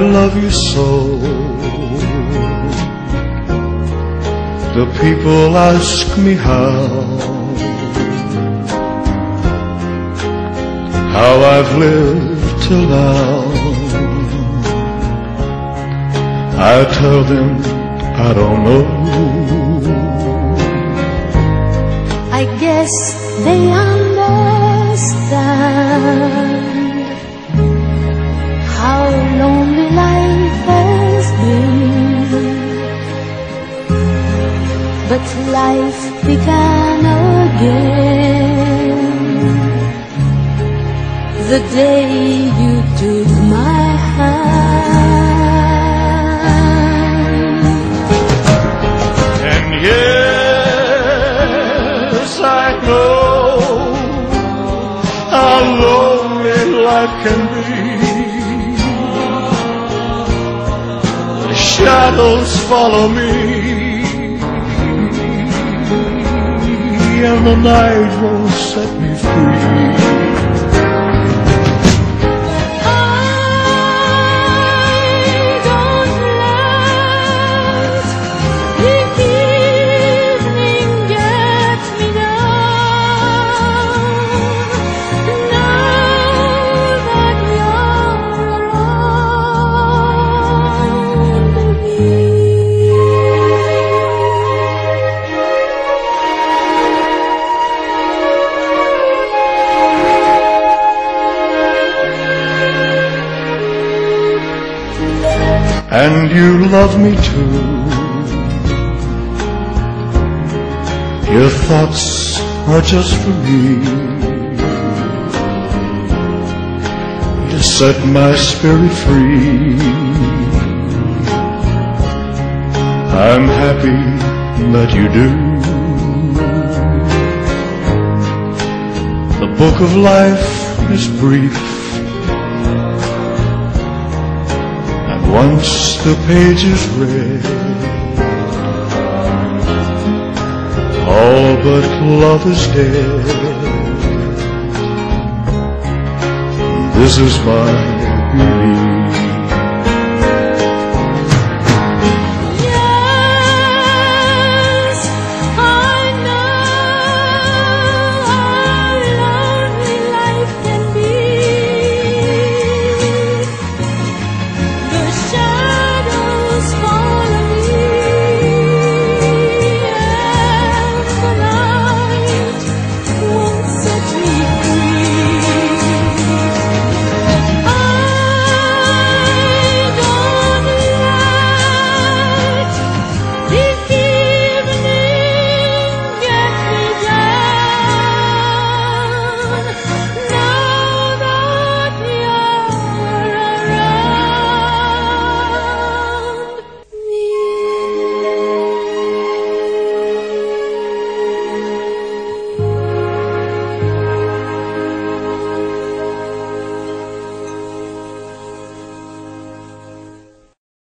love you so. The people ask me how I've lived till now. I tell them I don't know. I guess they understand how lonely life has been, but life began again the day you took my hand. And yes, I know how lonely life can be. The shadows follow me, and the night won't set me free. And you love me too. Your thoughts are just for me. You set my spirit free. I'm happy that you do. The book of life is brief. Once the page is read, all but love is dead. This is my belief.